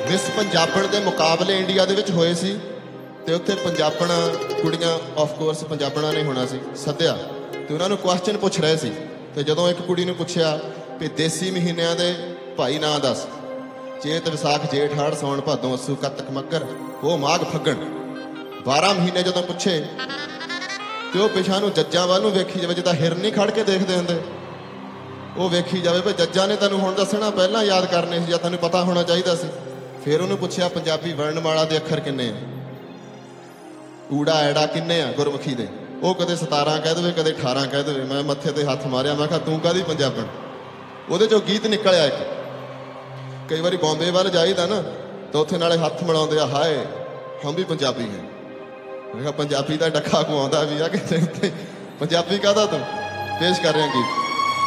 Miss ਪੰਜਾਬਣ ਦੇ ਮੁਕਾਬਲੇ ਇੰਡੀਆ ਦੇ ਵਿੱਚ ਹੋਏ ਸੀ ਤੇ ਉੱਥੇ ਪੰਜਾਬਣ ਕੁੜੀਆਂ ਆਫ ਕੋਰਸ ਪੰਜਾਬਣਾਂ ਨੇ ਹੋਣਾ ਸੀ ਸੱਦਿਆ ਤੇ ਉਹਨਾਂ ਨੂੰ ਕੁਐਸਚਨ ਪੁੱਛ ਰਹੇ ਸੀ ਤੇ ਜਦੋਂ ਇੱਕ ਕੁੜੀ ਨੂੰ ਪੁੱਛਿਆ ਵੀ ਦੇਸੀ ਮਹੀਨਿਆਂ ਦੇ ਭਾਈ ਨਾਂ ਦੱਸ, ਚੇਤ ਵਿਸਾਖ ਜੇਠ ਹਾੜ ਸਾਉਣ ਭਾਦੋਂ ਅੱਸੂ ਕੱਤਕ ਮੱਕਰ ਉਹ ਮਾਘ ਫੱਗਣ, 12 ਮਹੀਨੇ ਜਦੋਂ ਪੁੱਛੇ ਤੇ ਉਹ ਪਿਛਾਂ ਨੂੰ ਜੱਜਾਂ ਵੱਲ ਨੂੰ ਵੇਖੀ ਜਾਵੇ, ਜਿੱਦਾਂ ਹਿਰਨ ਨਹੀਂ ਖੜ ਕੇ ਦੇਖਦੇ ਹੁੰਦੇ, ਉਹ ਵੇਖੀ ਜਾਵੇ ਵੀ ਜੱਜਾਂ ਨੇ ਤੈਨੂੰ ਹੁਣ ਦੱਸਣਾ ਪਹਿਲਾਂ ਯਾਦ ਕਰਨੇ ਸੀ ਜਾਂ ਤੈਨੂੰ ਪਤਾ ਹੋਣਾ ਚਾਹੀਦਾ ਸੀ। ਫਿਰ ਉਹਨੂੰ ਪੁੱਛਿਆ ਪੰਜਾਬੀ ਵਰਣਮਾਲਾ ਦੇ ਅੱਖਰ ਕਿੰਨੇ ਆ, ਊੜਾ ਐੜਾ ਕਿੰਨੇ ਆ ਗੁਰਮੁਖੀ ਦੇ, ਉਹ ਕਦੇ 17 ਕਹਿ ਦੇਵੇ ਕਦੇ 18 ਕਹਿ ਦੇਵੇ। ਮੈਂ ਮੱਥੇ ਤੇ ਹੱਥ ਮਾਰਿਆ, ਮੈਂ ਕਿਹਾ ਤੂੰ ਕਾਹਦੀ ਪੰਜਾਬਣ। ਉਹਦੇ ਚੋਂ ਗੀਤ ਨਿਕਲਿਆ ਇੱਕ, ਕਈ ਵਾਰੀ ਬੰਬੇ ਵੱਲ ਜਾਈਦਾ ਨਾ ਤਾਂ ਉੱਥੇ ਨਾਲੇ ਹੱਥ ਮਿਲਾਉਂਦੇ ਆ, ਹਾਏ ਹਮ ਵੀ ਪੰਜਾਬੀ ਹੈ। ਮੈਂ ਕਿਹਾ ਪੰਜਾਬੀ ਦਾ ਡੱਖਾ ਘੁਮਾਉਂਦਾ ਵੀ ਆ ਕਿਤੇ ਉੱਤੇ, ਪੰਜਾਬੀ ਕਾਹਦਾ ਤੂੰ। ਪੇਸ਼ ਕਰ ਰਿਹਾ ਗੀਤ।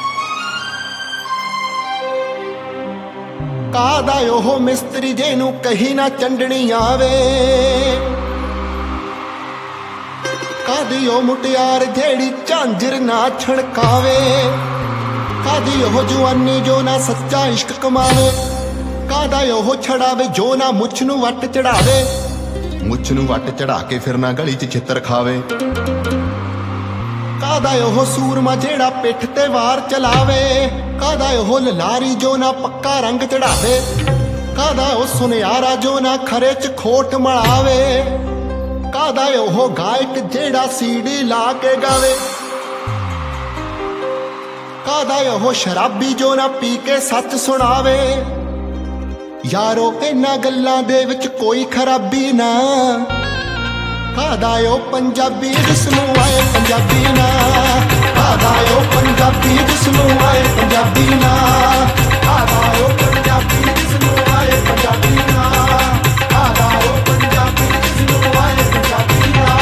ਕਾਹਦਾ ਉਹ ਮਿਸਤਰੀ ਜਿਹਨੂੰ ਕਹੀ ਨਾ ਚੰਡਣੀ ਆਵੇ, ਕਾਹਦੀ ਉਹ ਮੁਟਿਆਰ ਜਿਹੜੀ ਝਾਂਜਰ ਨਾ ਛਣਕਾਵੇ, ਕਾਹਦੀ ਉਹ ਜਵਾਨੀ ਜੋ ਨਾ ਸੱਚਾ ਇਸ਼ਕ ਕਮਾਵੇ, ਕਾਹਦਾ ਉਹ ਛੜਾਵੇ ਜੋ ਨਾ ਮੁੱਛ ਨੂੰ ਵੱਟ ਚੜਾਵੇ, ਮੁੱਛ ਨੂੰ ਵੱਟ ਚੜਾ ਕੇ ਫਿਰ ਨਾ ਗਲੀ 'ਚ ਛਿੱਤਰ ਖਾਵੇ, ਕਾਹਦਾ ਉਹ ਸੂਰਮਾ ਜਿਹੜਾ ਪਿੱਠ ਤੇ ਵਾਰ ਚਲਾਵੇ, ਕਾਹਦਾ ਉਹ ਲਲਾਰੀ ਜੋ ਨਾ ਪੱਕਾ ਰੰਗ ਚੜਾਵੇ, ਕਾਹਦਾ ਉਹ ਸੁਨਿਆਰਾ ਜੋ ਨਾ ਖਰੇ 'ਚ ਖੋਟ ਮਲਾਵੇ, ਕਾਹਦਾ ਉਹ ਗਾਇਕ ਜਿਹੜਾ ਸੀਡੀ ਲਾ ਕੇ ਗਾਵੇ, ਕਾਹਦਾ ਉਹ ਸ਼ਰਾਬੀ ਜੋ ਨਾ ਪੀ ਕੇ ਸੱਚ ਸੁਣਾਵੇ। ਯਾਰੋ ਇਹਨਾਂ ਗੱਲਾਂ ਦੇ ਵਿੱਚ ਕੋਈ ਖਰਾਬੀ ਨਾ, ਕਾਹਦਾ ਉਹ ਪੰਜਾਬੀ ਜਿਸਨੂੰ ਆਏ ਪੰਜਾਬੀ ਨਾ, ਕਾਹਦਾ ਉਹ ਪੰਜਾਬੀ ਜਿਸਨੂੰ ਆਏ ਪੰਜਾਬੀ ਨਾ, ਕਾਹਦਾ ਉਹ ਪੰਜਾਬੀ ਜਿਸਨੂੰ ਆਏ ਪੰਜਾਬੀ ਨਾ, ਕਾਹਦਾ ਉਹ ਪੰਜਾਬੀ ਜਿਸਨੂੰ ਆਏ ਪੰਜਾਬੀ ਨਾ।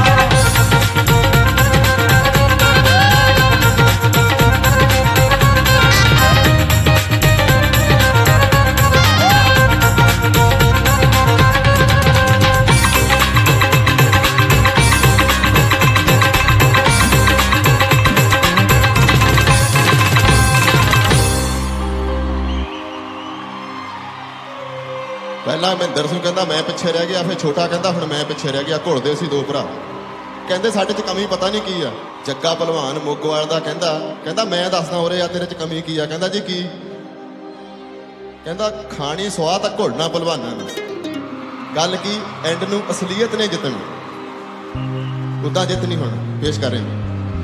ਪਹਿਲਾਂ ਮਹਿੰਦਰ ਸਿੰਘ ਕਹਿੰਦਾ ਮੈਂ ਪਿੱਛੇ ਰਹਿ ਗਿਆ, ਫਿਰ ਛੋਟਾ ਕਹਿੰਦਾ ਹੁਣ ਮੈਂ ਪਿੱਛੇ ਰਹਿ ਗਿਆ। ਘੁਲਦੇ ਸੀ ਦੋ ਭਰਾ, ਕਹਿੰਦੇ ਸਾਡੇ 'ਚ ਕਮੀ ਪਤਾ ਨਹੀਂ ਕੀ ਆ। ਜੱਗਾ ਭਲਵਾਨ ਮੋਗੋਵਾਲ ਦਾ ਕਹਿੰਦਾ ਮੈਂ ਦੱਸਦਾ ਉਰੇ ਆ ਤੇਰੇ 'ਚ ਕਮੀ ਕੀ ਆ। ਕਹਿੰਦਾ ਜੀ ਕੀ? ਕਹਿੰਦਾ ਖਾਣੀ ਸਵਾਹ ਤਾਂ ਘੁਲਣਾ ਭਲਵਾਨਾਂ ਨੂੰ, ਗੱਲ ਕੀ ਐਂਡ ਨੂੰ ਅਸਲੀਅਤ ਨੇ ਜਿੱਤਣੀ, ਉਦਾਂ ਜਿੱਤ ਨਹੀਂ ਹੋਣਾ। ਪੇਸ਼ ਕਰ ਰਹੇ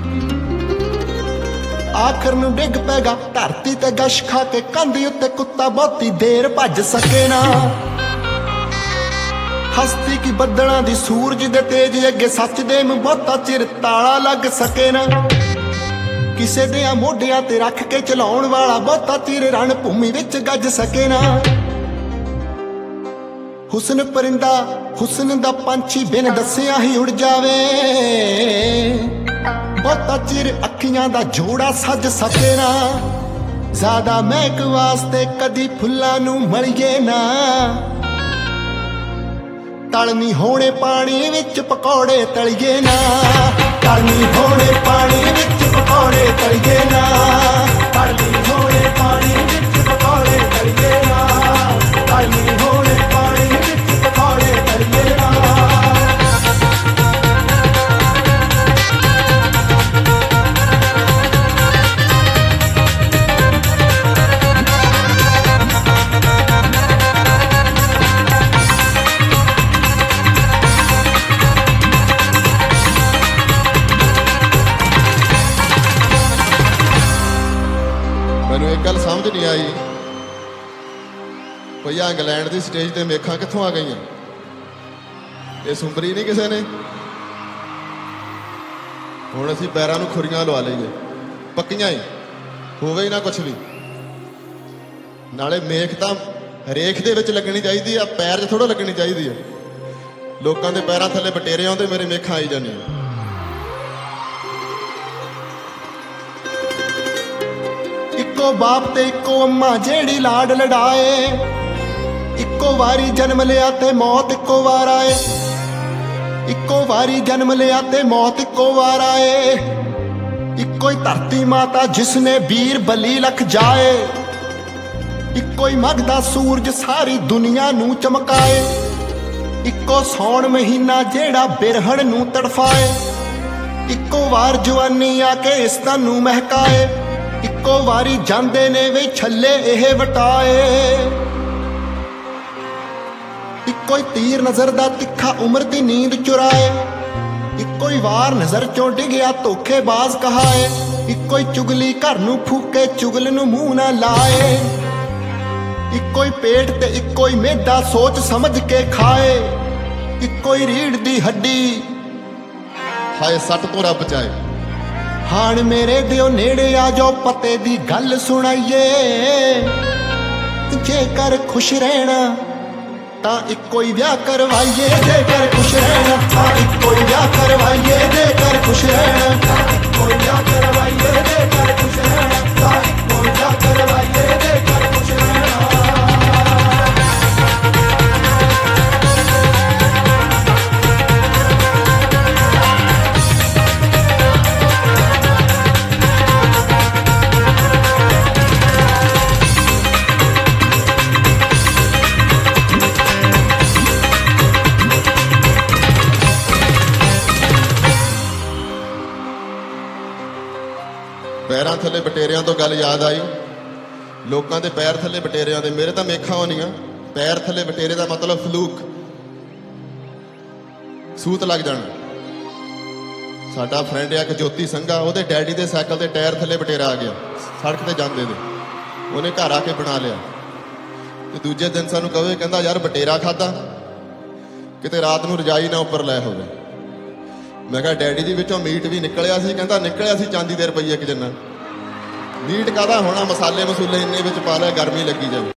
ਆਖਰ ਨੂੰ ਡਿੱਗ ਪੈਗਾ ਧਰਤੀ ਤੇ ਗਸ਼ ਖਾ ਕੇ, ਕੰਧ ਉੱਤੇ ਕੁੱਤਾ ਬਹੁਤੀ ਦੇਰ ਭੱਜ ਸਕੇ ਨਾ। ਹਸਤੀ ਕੀ ਬੱਦਲਾਂ ਦੀ ਸੂਰਜ ਦੇ ਤੇਜ ਅੱਗੇ ਸੱਚ ਦੇ ਮੂੰਹ ਬਹੁਤਾ ਚਿਰ ਤਾਲਾ ਲੱਗ ਸਕੇ ਨਾ। ਕਿਸੇ ਦੇ ਮੋਢਿਆਂ ਤੇ ਰੱਖ ਕੇ ਚਲਾਉਣ ਵਾਲਾ ਬਹੁਤਾ ਚਿਰ ਰਣ ਭੂਮੀ ਵਿੱਚ ਗੱਜ ਸਕੇ ਨਾ। ਹੁਸਨ ਪਰਿੰਦਾ ਹੁਸਨ ਦਾ ਪੰਛੀ ਬਿਨ ਦੱਸਿਆ ਹੀ ਉੜ ਜਾਵੇ, ਬਹੁਤਾ ਚਿਰ ਅੱਖੀਆਂ ਦਾ ਜੋੜਾ ਸੱਜ ਸਕੇ ਨਾ। ਜ਼ਿਆਦਾ ਮਹਿਕ ਵਾਸਤੇ ਕਦੀ ਫੁੱਲਾਂ ਨੂੰ ਮਲੀਏ ਨਾ, ਤਲਨੀ ਹੋਣੇ ਪਾਣੀ ਵਿੱਚ ਪਕੌੜੇ ਤਲੀਏ ਨਾ, ਤਲਨੀ ਹੋਣੇ ਪਾਣੀ ਵਿੱਚ ਪਕੌੜੇ ਤਲੀਏ ਨਾ, ਤਲਨੀ ਹੋਣੇ ਪਾਣੀ ਵਿੱਚ ਪਕੌੜੇ ਤਲੀਏ ਨਾ, ਤਲਨੀ ਹੋਣੇ ਪਾਣੀ ਵਿੱਚ ਪਕੌੜੇ ਤਲੀਏ ਨਾ। ਮੈਨੂੰ ਇੱਕ ਗੱਲ ਸਮਝ ਨਹੀਂ ਆਈ, ਭਈਆ ਇੰਗਲੈਂਡ ਦੀ ਸਟੇਜ ਤੇ ਮੇਖਾਂ ਕਿੱਥੋਂ ਆ ਗਈਆਂ? ਇਹ ਸੁੰਬਰੀ ਨਹੀਂ ਕਿਸੇ ਨੇ। ਹੁਣ ਅਸੀਂ ਪੈਰਾਂ ਨੂੰ ਖੁਰੀਆਂ ਲਵਾ ਲਈਏ, ਪੱਕੀਆਂ ਹੀ ਹੋਵੇ ਹੀ ਨਾ ਕੁਛ ਵੀ। ਨਾਲੇ ਮੇਖ ਤਾਂ ਰੇਖ ਦੇ ਵਿੱਚ ਲੱਗਣੀ ਚਾਹੀਦੀ ਆ, ਪੈਰ 'ਚ ਥੋੜ੍ਹਾ ਲੱਗਣੀ ਚਾਹੀਦੀ ਆ। ਲੋਕਾਂ ਦੇ ਪੈਰਾਂ ਥੱਲੇ ਬਟੇਰੇ ਆਉਂਦੇ, ਮੇਰੇ ਮੇਖਾਂ ਆਈ ਜਾਂਦੀਆਂ। ਇੱਕੋ ਬਾਪ ਤੇ ਇੱਕੋ ਅੰਮਾ ਜਿਹੜੀ ਲਾਡ ਲੜਾਏ, ਇੱਕੋ ਵਾਰੀ ਜਨਮ ਲਿਆ ਤੇ ਮੌਤ ਇੱਕੋ ਵਾਰ ਆਏ, ਇੱਕੋ ਵਾਰੀ ਜਨਮ ਲਿਆ ਤੇ ਮੌਤ ਇੱਕੋ ਵਾਰ ਆਏ। ਇੱਕੋ ਹੀ ਧਰਤੀ ਮਾਤਾ ਜਿਸਨੇ ਵੀਰ ਬਲੀ ਲਖ ਜਾਏ, ਇੱਕੋ ਹੀ ਮਘਦਾ ਸੂਰਜ ਸਾਰੀ ਦੁਨੀਆ ਨੂੰ ਚਮਕਾਏ, ਇੱਕੋ ਸੌਣ ਮਹੀਨਾ ਜਿਹੜਾ ਬਿਰਹਣ ਨੂੰ ਤੜਫਾਏ, ਇੱਕੋ ਵਾਰ ਜਵਾਨੀ ਆ ਕੇ ਇਸ ਤਨ ਨੂੰ ਮਹਿਕਾਏ, ਇੱਕੋ ਵਾਰੀ ਜਾਂਦੇ ਨੇ ਵੇ ਛੱਲੇ ਇਹ ਵਟਾਏ। ਇੱਕੋ ਹੀ ਤੀਰ ਨਜ਼ਰ ਦਾ ਤਿੱਖਾ ਉਮਰ ਦੀ ਨੀਂਦ ਚੁਰਾਏ, ਇੱਕੋ ਹੀ ਵਾਰ ਨਜ਼ਰ ਚੋਂ ਡਿੱਗਿਆ ਧੋਖੇਬਾਜ਼ ਕਹਾਏ, ਇੱਕੋ ਹੀ ਚੁਗਲੀ ਘਰ ਨੂੰ ਫੂਕੇ ਚੁਗਲ ਨੂੰ ਮੂੰਹ ਨਾ ਲਾਏ, ਇੱਕੋ ਹੀ ਪੇਟ ਤੇ ਇੱਕੋ ਹੀ ਮਿਹਦਾ ਸੋਚ ਸਮਝ ਕੇ ਖਾਏ, ਇੱਕੋ ਹੀ ਰੀੜ ਦੀ ਹੱਡੀ ਹਾਏ ਸੱਟ ਤੋਂ ਰੱਬ ਬਚਾਏ। ਹਾਣ ਮੇਰੇ ਦਿਓ ਨੇੜੇ ਆ ਜਾਓ ਪਤੇ ਦੀ ਗੱਲ ਸੁਣਾਈਏ, ਜੇਕਰ ਖੁਸ਼ ਰਹਿਣਾ ਤਾਂ ਇੱਕੋ ਹੀ ਵਿਆਹ ਕਰਵਾਈਏ, ਜੇਕਰ ਖੁਸ਼ ਰਹਿਣਾ ਤਾਂ ਇੱਕੋ ਹੀ ਵਿਆਹ ਕਰਵਾਈਏ, ਜੇਕਰ ਖੁਸ਼ ਰਹਿਣਾ ਤਾਂ ਇੱਕੋ ਹੀ ਵਿਆਹ ਕਰਵਾਈਏ, ਜੇਕਰ ਖੁਸ਼ ਰਹਿਣਾ ਤਾਂ ਇੱਕੋ ਹੀ ਵਿਆਹ ਕਰਵਾਈਏ, ਜੇਕਰ ਖੁਸ਼ ਰਹਿਣਾ। ਪੈਰਾਂ ਥੱਲੇ ਬਟੇਰਿਆਂ ਤੋਂ ਗੱਲ ਯਾਦ ਆਈ। ਲੋਕਾਂ ਦੇ ਪੈਰ ਥੱਲੇ ਬਟੇਰਿਆਂ ਦੇ, ਮੇਰੇ ਤਾਂ ਮੇਖਾਂ ਹੋਣੀਆਂ। ਪੈਰ ਥੱਲੇ ਬਟੇਰੇ ਦਾ ਮਤਲਬ ਫਲੂਕ, ਸੂਤ ਲੱਗ ਜਾਣਾ। ਸਾਡਾ ਫਰੈਂਡ ਆ ਇੱਕ ਜੋਤੀ ਸੰਘਾ, ਉਹਦੇ ਡੈਡੀ ਦੇ ਸਾਈਕਲ ਦੇ ਟਾਇਰ ਥੱਲੇ ਬਟੇਰਾ ਆ ਗਿਆ ਸੜਕ ਤੇ ਜਾਂਦੇ ਦੇ, ਉਹਨੇ ਘਰ ਆ ਕੇ ਬਣਾ ਲਿਆ। ਤੇ ਦੂਜੇ ਦਿਨ ਸਾਨੂੰ ਕਹੇ, ਕਹਿੰਦਾ ਯਾਰ ਬਟੇਰਾ ਖਾਦਾ, ਕਿਤੇ ਰਾਤ ਨੂੰ ਰਜਾਈ ਨਾ ਉੱਪਰ ਲੈ ਹੋਵੇ। ਮੈਂ ਕਿਹਾ ਡੈਡੀ ਜੀ ਵਿੱਚੋਂ ਮੀਟ ਵੀ ਨਿਕਲਿਆ ਸੀ? ਕਹਿੰਦਾ ਨਿਕਲਿਆ ਸੀ ਚਾਂਦੀ ਦੇ ਰੁਪਈਏ ਇੱਕ ਜਿੰਨਾ। ਮੀਟ ਕਾਹਦਾ ਹੋਣਾ, ਮਸਾਲੇ ਮਸੂਲੇ ਇੰਨੇ ਵਿੱਚ ਪਾ ਲਿਆ, ਗਰਮੀ ਲੱਗੀ ਜਾਵੇ।